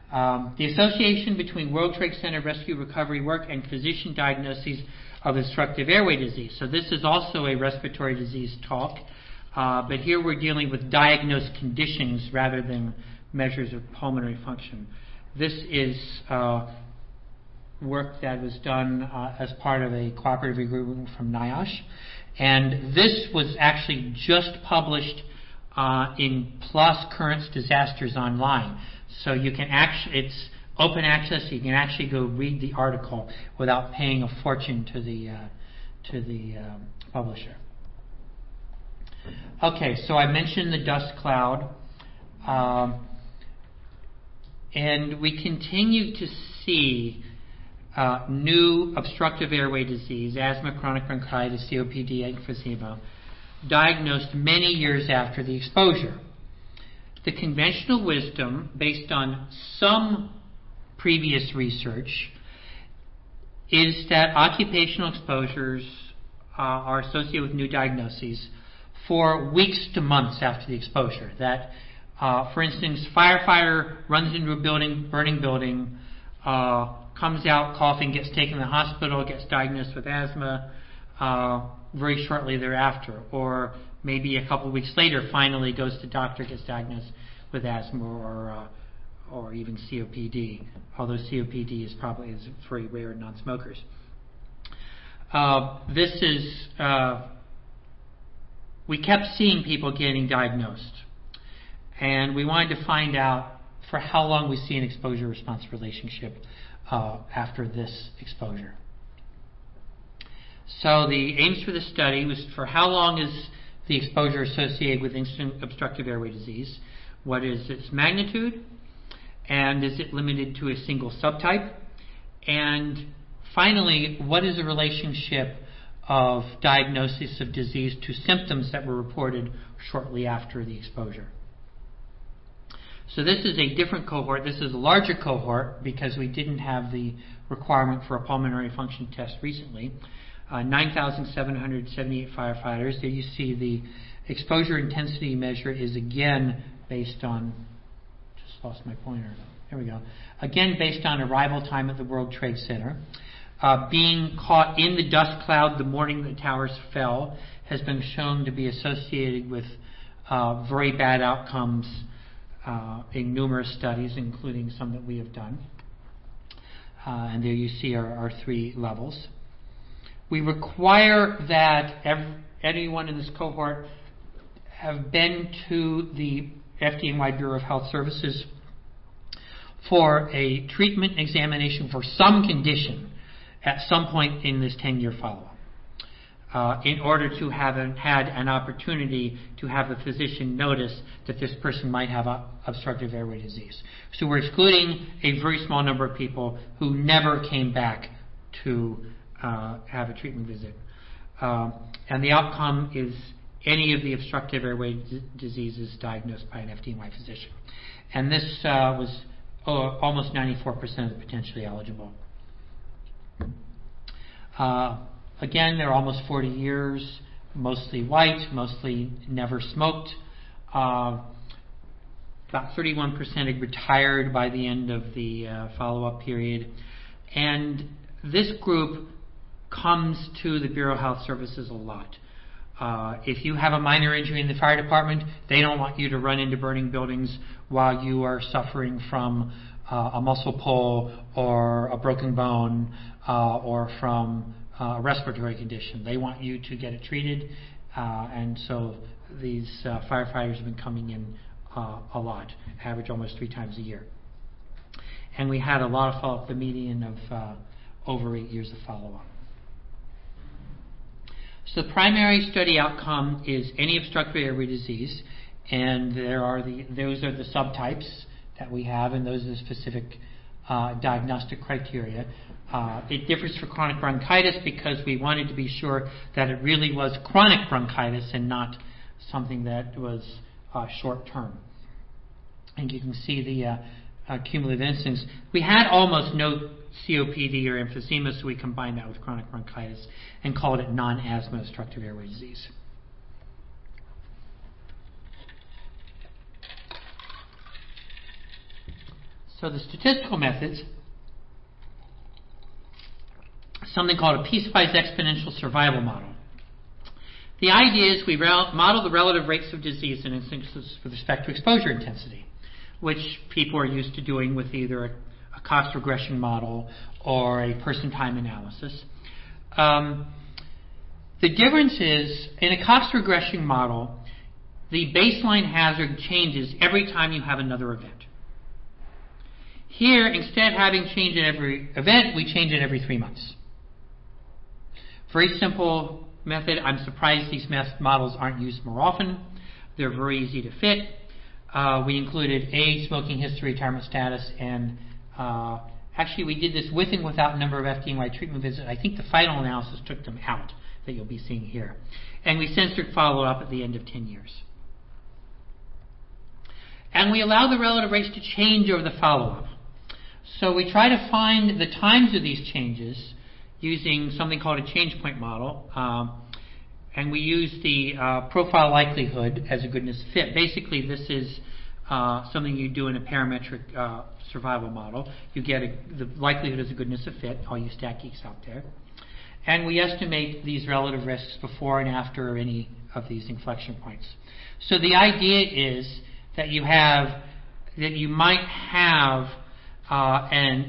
The association between World Trade Center rescue recovery work and physician diagnoses of obstructive airway disease. So this is also a respiratory disease talk, but here we're dealing with diagnosed conditions rather than measures of pulmonary function. This is work that was done as part of a cooperative agreement from NIOSH, and this was actually just published in PLOS Currents Disasters Online. So you can actually, it's open access. You can actually go read the article without paying a fortune to the publisher. Okay, so I mentioned the dust cloud, and we continue to see new obstructive airway disease, asthma, chronic bronchitis, COPD, emphysema, diagnosed many years after the exposure. The conventional wisdom, based on some previous research, is that occupational exposures are associated with new diagnoses for weeks to months after the exposure. That, for instance, firefighter runs into a building, burning building, comes out coughing, gets taken to the hospital, gets diagnosed with asthma very shortly thereafter, or maybe a couple of weeks later finally goes to doctor, gets diagnosed with asthma or even COPD, although COPD is very rare in non-smokers. We kept seeing people getting diagnosed, and we wanted to find out for how long we see an exposure-response relationship after this exposure. So the aims for the study was for how long is the exposure associated with incident obstructive airway disease, what is its magnitude, and is it limited to a single subtype, and finally, what is the relationship of diagnosis of disease to symptoms that were reported shortly after the exposure. So this is a different cohort. This is a larger cohort because we didn't have the requirement for a pulmonary function test recently. 9,778 firefighters. There you see the exposure intensity measure is again based on, just lost my pointer. There we go. Again based on arrival time at the World Trade Center. Being caught in the dust cloud the morning the towers fell has been shown to be associated with very bad outcomes in numerous studies, including some that we have done. And there you see our three levels. We require that anyone in this cohort have been to the FDNY Bureau of Health Services for a treatment examination for some condition at some point in this 10-year follow-up, in order to have had an opportunity to have the physician notice that this person might have obstructive airway disease. So we're excluding a very small number of people who never came back to have a treatment visit. And the outcome is any of the obstructive airway diseases diagnosed by an FDNY physician. And this was almost 94% of the potentially eligible. Again, they're almost 40 years, mostly white, mostly never smoked. About 31% had retired by the end of the follow-up period. And this group comes to the Bureau of Health Services a lot. If you have a minor injury in the fire department, they don't want you to run into burning buildings while you are suffering from a muscle pull or a broken bone or from a respiratory condition. They want you to get it treated, and so these firefighters have been coming in a lot, average almost 3 times a year. And we had a lot of follow-up, the median of over 8 years of follow-up. So the primary study outcome is any obstructive airway disease, and those are the subtypes that we have, and those are the specific diagnostic criteria. It differs for chronic bronchitis because we wanted to be sure that it really was chronic bronchitis and not something that was short-term. And you can see the cumulative incidence. We had almost no COPD or emphysema, so we combined that with chronic bronchitis and called it non-asthma obstructive airway disease. So the statistical methods, something called a piecewise exponential survival model. The idea is we model the relative rates of disease and instances with respect to exposure intensity, which people are used to doing with either a cost regression model or a person time analysis. The difference is, in a cost regression model, the baseline hazard changes every time you have another event. Here, instead of having change in every event, we change it every 3 months. Very simple method. I'm surprised these models aren't used more often. They're very easy to fit. We included age, smoking history, retirement status, and actually we did this with and without number of FDNY treatment visits. I think the final analysis took them out, that you'll be seeing here. And we censored follow-up at the end of 10 years. And we allow the relative rates to change over the follow-up. So we try to find the times of these changes using something called a change point model. And we use the profile likelihood as a goodness fit. Basically, this is something you do in a parametric survival model. You get the likelihood as a goodness of fit, all you stat geeks out there. And we estimate these relative risks before and after any of these inflection points. So the idea is that you might have an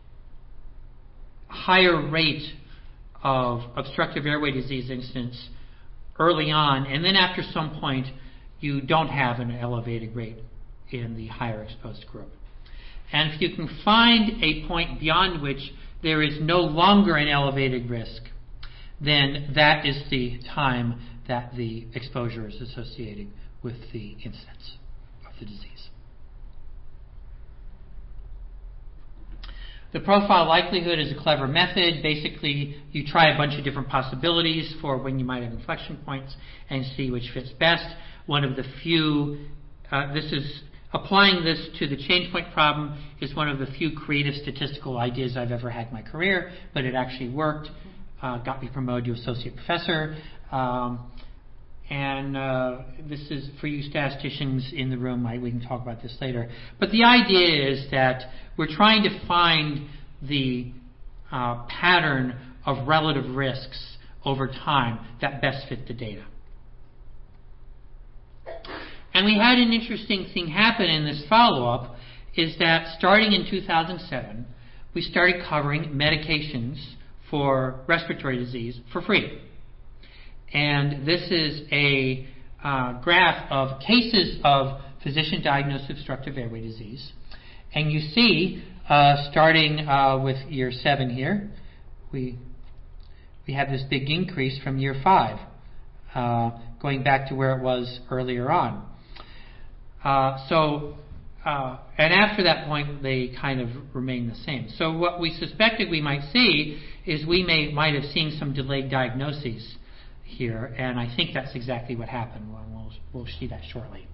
higher rate of obstructive airway disease incidence early on, and then after some point you don't have an elevated rate in the higher exposed group. And if you can find a point beyond which there is no longer an elevated risk, then that is the time that the exposure is associated with the incidence of the disease. The profile likelihood is a clever method. Basically, you try a bunch of different possibilities for when you might have inflection points and see which fits best. One of the few, applying this to the change point problem is one of the few creative statistical ideas I've ever had in my career, but it actually worked. Got me promoted to associate professor. This is for you statisticians in the room. We can talk about this later. But the idea is that we're trying to find the pattern of relative risks over time that best fit the data. And we had an interesting thing happen in this follow-up, is that starting in 2007, we started covering medications for respiratory disease for free. And this is a graph of cases of physician-diagnosed obstructive airway disease. And you see, starting with year 7 here, we have this big increase from year 5, going back to where it was earlier on. And after that point, they kind of remain the same. So what we suspected we might see is we might have seen some delayed diagnoses here, and I think that's exactly what happened. We'll see that shortly.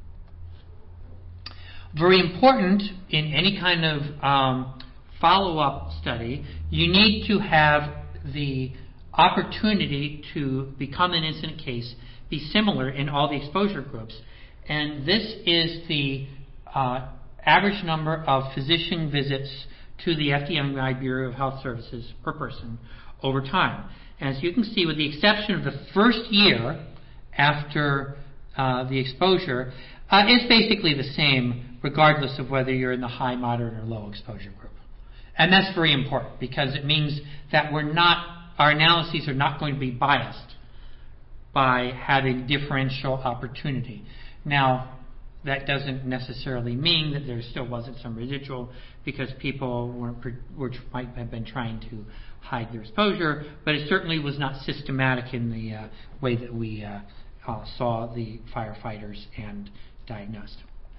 Very important in any kind of follow-up study, you need to have the opportunity to become an incident case be similar in all the exposure groups. And this is the average number of physician visits to the FDNY Bureau of Health Services per person over time. As you can see, with the exception of the first year after the exposure, it's basically the same regardless of whether you're in the high, moderate, or low exposure group. And that's very important because it means that our analyses are not going to be biased by having differential opportunity. Now, that doesn't necessarily mean that there still wasn't some residual because people might have been trying to hide their exposure, but it certainly was not systematic in the way that we saw the firefighters and diagnosed.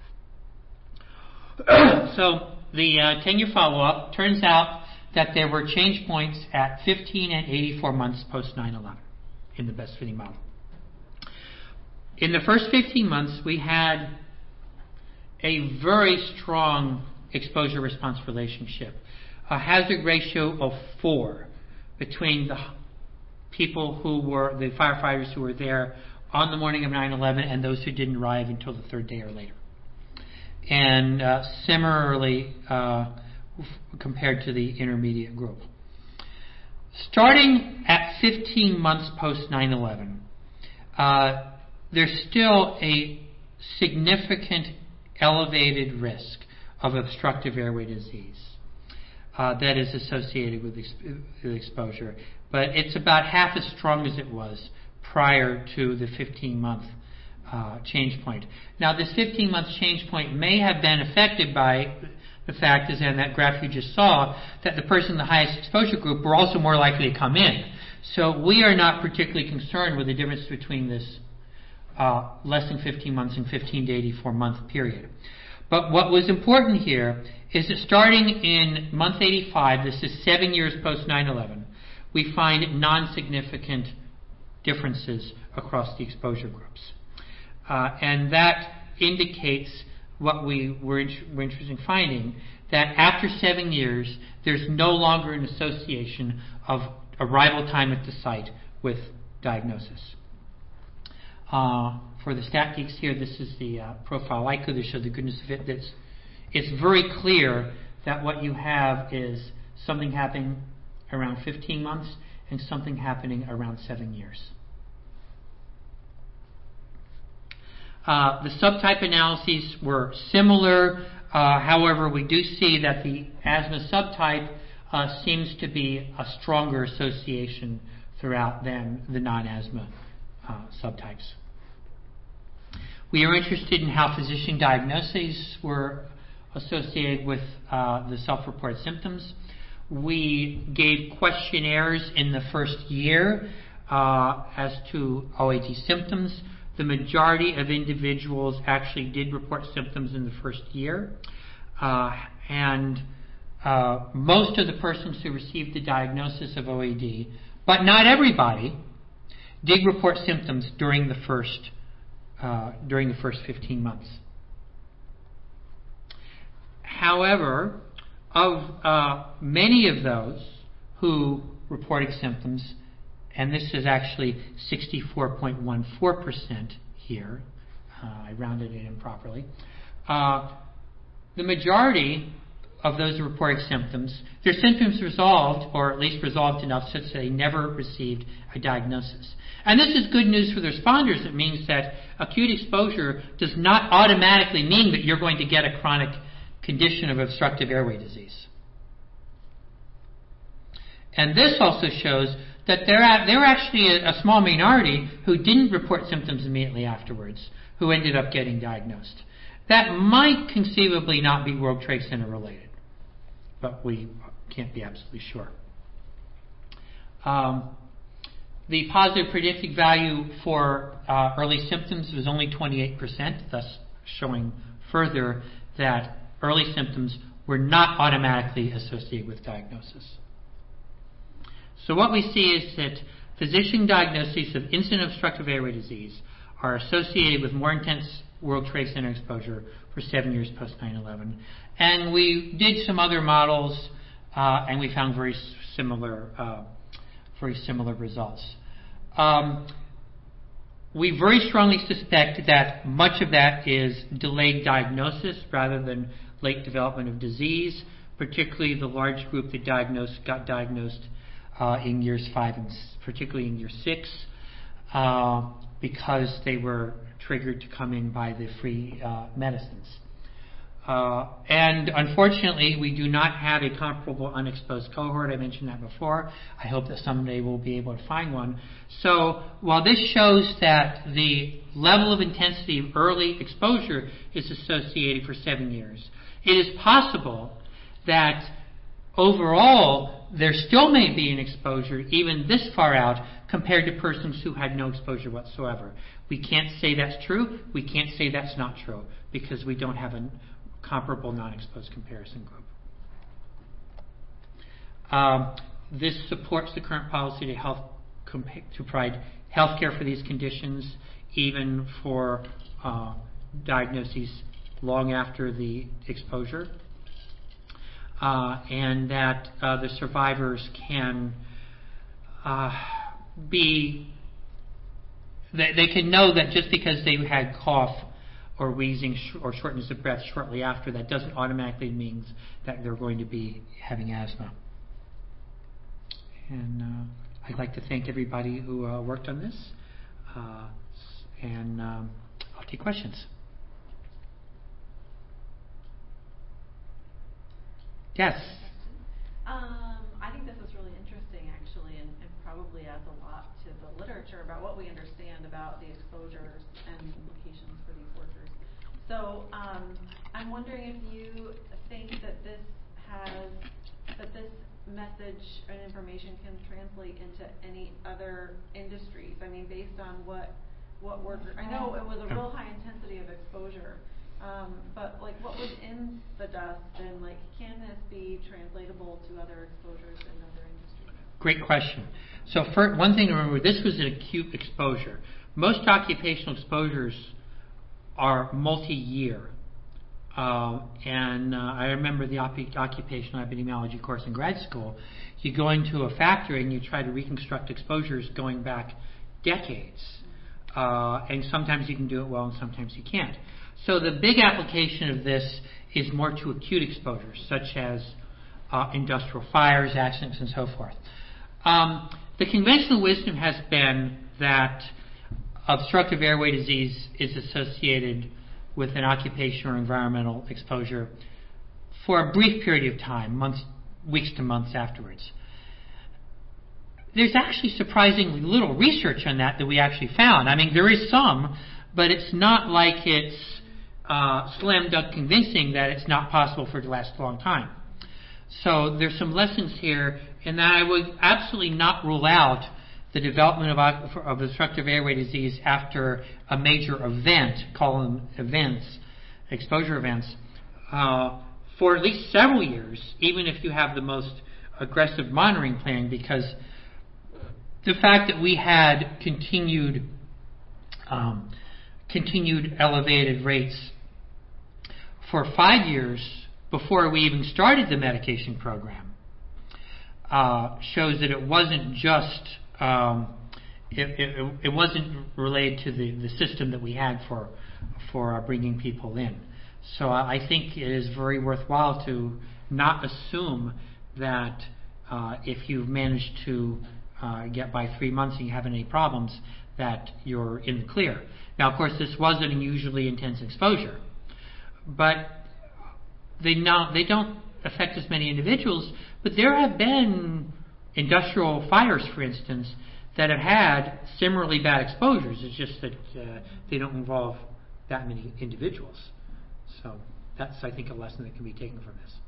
So the 10-year follow-up turns out that there were change points at 15 and 84 months post 9/11 in the best fitting model. In the first 15 months, we had a very strong exposure-response relationship, a hazard ratio of 4 between the people who were, the firefighters who were there on the morning of 9/11 and those who didn't arrive until the third day or later. and similarly compared to the intermediate group. Starting at 15 months post 9/11, there's still a significant elevated risk of obstructive airway disease that is associated with exposure, but it's about half as strong as it was prior to the 15-month change point. Now, this 15-month change point may have been affected by the fact, as in that graph you just saw, that the person in the highest exposure group were also more likely to come in. So we are not particularly concerned with the difference between this less than 15 months and 15 to 84 month period. But what was important here is that starting in month 85, this is 7 years post 9/11, we find non-significant differences across the exposure groups. And that indicates what we were interested in finding, that after 7 years, there's no longer an association of arrival time at the site with diagnosis. For the stat geeks here, this is the profile I could show the goodness of it. It's very clear that what you have is something happening around 15 months and something happening around 7 years. The subtype analyses were similar. However, we do see that the asthma subtype seems to be a stronger association throughout than the non-asthma subtypes. We are interested in how physician diagnoses were associated with the self-reported symptoms. We gave questionnaires in the first year as to OAD symptoms. The majority of individuals actually did report symptoms in the first year. And most of the persons who received the diagnosis of OAD, but not everybody, did report symptoms during the first 15 months. However, of many of those who reported symptoms, and this is actually 64.14% here, I rounded it improperly, the majority of those who reported symptoms, their symptoms resolved, or at least resolved enough such that they never received a diagnosis. And this is good news for the responders. It means that acute exposure does not automatically mean that you're going to get a chronic condition of obstructive airway disease. And this also shows that there were actually a small minority who didn't report symptoms immediately afterwards, who ended up getting diagnosed. That might conceivably not be World Trade Center related, but we can't be absolutely sure. The positive predictive value for early symptoms was only 28%, thus showing further that early symptoms were not automatically associated with diagnosis. So what we see is that physician diagnoses of incident obstructive airway disease are associated with more intense World Trade Center exposure for 7 years post 9/11. And we did some other models, and we found very similar results. We very strongly suspect that much of that is delayed diagnosis rather than late development of disease, particularly the large group that got diagnosed in years 5 and particularly in year 6, because they were triggered to come in by the free medicines. And unfortunately, we do not have a comparable unexposed cohort. I mentioned that before. I hope that someday we'll be able to find one. So while this shows that the level of intensity of early exposure is associated for 7 years, it is possible that overall there still may be an exposure even this far out compared to persons who had no exposure whatsoever. We can't say that's true. We can't say that's not true because we don't have a comparable non-exposed comparison group. This supports the current policy to provide health care for these conditions, even for diagnoses long after the exposure, and that the survivors can they can know that just because they had cough or wheezing or shortness of breath shortly after, that doesn't automatically mean that they're going to be having asthma. And I'd like to thank everybody who worked on this, and I'll take questions. Yes? I think this is really interesting, actually, and probably adds a lot to the literature about what we understand about the exposures and implications for these workers. So I'm wondering if you think that this message and information can translate into any other industries. I mean, based on what workers, I know it was a real high intensity of exposure, but like what was in the dust, and like can this be translatable to other exposures in other industries? Great question. So one thing to remember, this was an acute exposure. Most occupational exposures are multi-year. And I remember the occupational epidemiology course in grad school. You go into a factory and you try to reconstruct exposures going back decades. And sometimes you can do it well and sometimes you can't. So the big application of this is more to acute exposures, such as industrial fires, accidents, and so forth. The conventional wisdom has been that obstructive airway disease is associated with an occupational or environmental exposure for a brief period of time, weeks to months afterwards. There's actually surprisingly little research on that we actually found. I mean, there is some, but it's not like it's slam dunk convincing that it's not possible for it to last a long time. So there's some lessons here, and that I would absolutely not rule out the development of obstructive airway disease after a major event, call them events, exposure events, for at least several years, even if you have the most aggressive monitoring plan, because the fact that we had continued elevated rates for 5 years before we even started the medication program shows that it wasn't just it wasn't related to the system that we had for bringing people in. So I think it is very worthwhile to not assume that if you've managed to get by 3 months and you haven't any problems, that you're in the clear. Now, of course, this was an unusually intense exposure, but they don't affect as many individuals. But there have been industrial fires, for instance, that have had similarly bad exposures. It's just that they don't involve that many individuals. So that's, I think, a lesson that can be taken from this.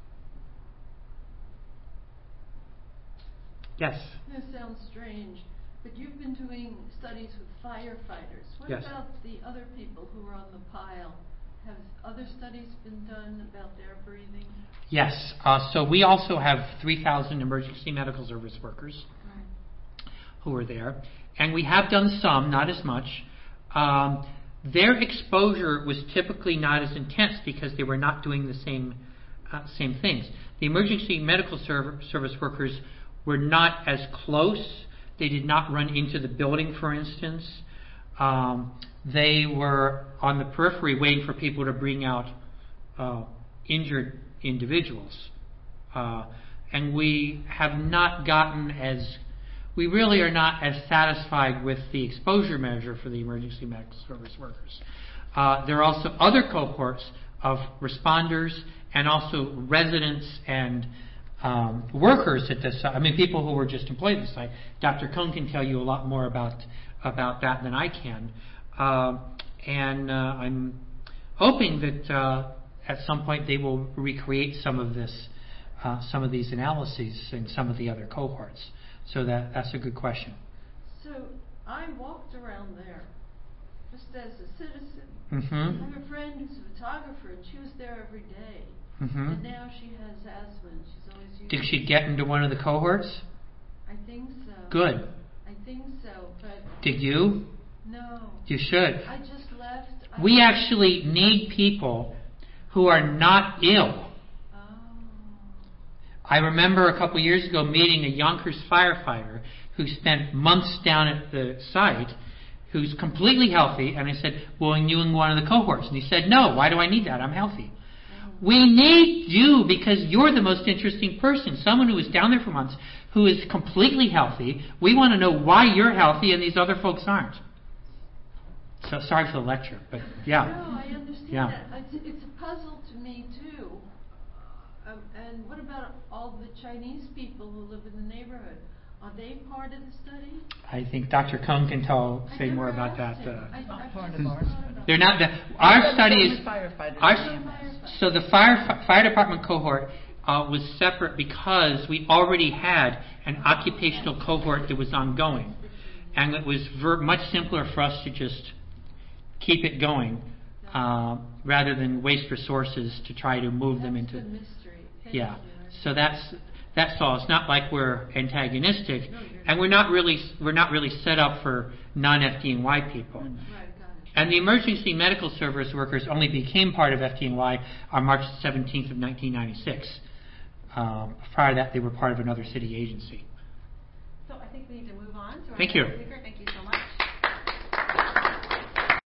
Yes? This sounds strange, but you've been doing studies with firefighters. What Yes. about the other people who are on the pile? Have other studies been done about their breathing? Yes. So we also have 3,000 emergency medical service workers who are there. And we have done some, not as much. Their exposure was typically not as intense because they were not doing the same things. The emergency medical service workers were not as close. They did not run into the building, for instance. They were on the periphery waiting for people to bring out injured individuals. And we have not we really are not as satisfied with the exposure measure for the emergency medical service workers. There are also other cohorts of responders and also residents and workers at this site. I mean, people who were just employed at the site. Dr. Cohn can tell you a lot more about that than I can. And I'm hoping that at some point they will recreate some of these analyses in some of the other cohorts. So that's a good question. So I walked around there just as a citizen. Mm-hmm. I have a friend who's a photographer, and she was there every day. Mm-hmm. And now she has asthma, and she's always using. Did she get into one of the cohorts? I think so. Good. I think so, but. Did you? No. You should. I just left. We actually need people who are not ill. I remember a couple years ago meeting a Yonkers firefighter who spent months down at the site. who's completely healthy, and I said, well, and you in one of the cohorts. And he said, no, why do I need that? I'm healthy. We need you because you're the most interesting person. Someone who is down there for months, who is completely healthy. We want to know why you're healthy and these other folks aren't. So sorry for the lecture, but yeah. No, I understand Yeah. that. It's a puzzle to me too. And what about all the Chinese people who live in the neighborhood? Are they part of the study? I think Dr. Cohn can say more about that. Not part of our study. They're not. Our study is. Firefighters. So the fire department cohort was separate because we already had an occupational cohort that was ongoing, and it was much simpler for us to just keep it going rather than waste resources to try to move them into. That's the mystery. Thank Yeah. you. So that's all. It's not like we're antagonistic, and we're not really set up for non-FDNY people. Right, got it. And the emergency medical service workers only became part of FDNY on March 17th of 1996. Prior to that, they were part of another city agency. So I think we need to move on to our Thank next you. speaker.